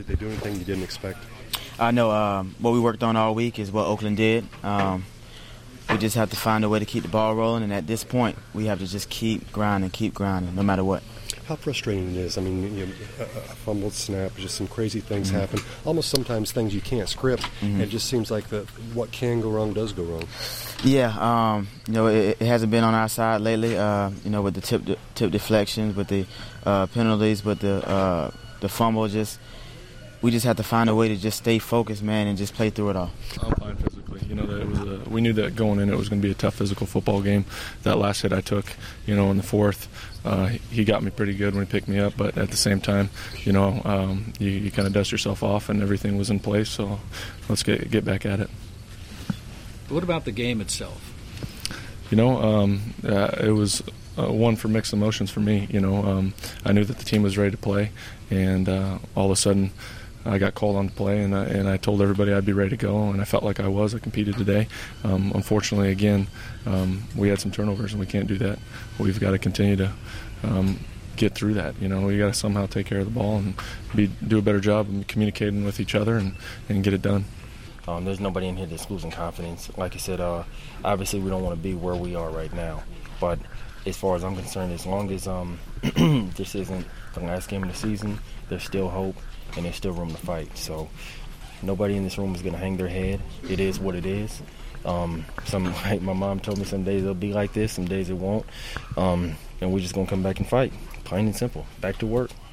Did they do anything you didn't expect? I know what we worked on all week is what Oakland did. We just have to find a way to keep the ball rolling, and at this point, we have to just keep grinding, no matter what. How frustrating it is. I mean, a fumbled snap, just some crazy things happen. Almost sometimes things you can't script. And it just seems like what can go wrong does go wrong. Yeah, it hasn't been on our side lately. With the tip deflections, with the penalties, with the fumble, we just have to find a way to just stay focused, man, and just play through it all. I'm fine physically. We knew that going in it was going to be a tough physical football game. That last hit I took, in the fourth, he got me pretty good when he picked me up. But at the same time, you kind of dust yourself off, and everything was in place. So let's get back at it. What about the game itself? It was one for mixed emotions for me. I knew that the team was ready to play, and all of a sudden I got called on to play, and I told everybody I'd be ready to go, and I felt like I was. I competed today. Unfortunately, again, we had some turnovers, and we can't do that. We've got to continue to get through that. We got to somehow take care of the ball and do a better job of communicating with each other and get it done. There's nobody in here that's losing confidence. Like I said, obviously we don't want to be where we are right now. But as far as I'm concerned, as long as this isn't the last game of the season, there's still hope and there's still room to fight. So nobody in this room is going to hang their head. It is what it is. Like my mom told me, some days it'll be like this, some days it won't. And we're just going to come back and fight, plain and simple. Back to work.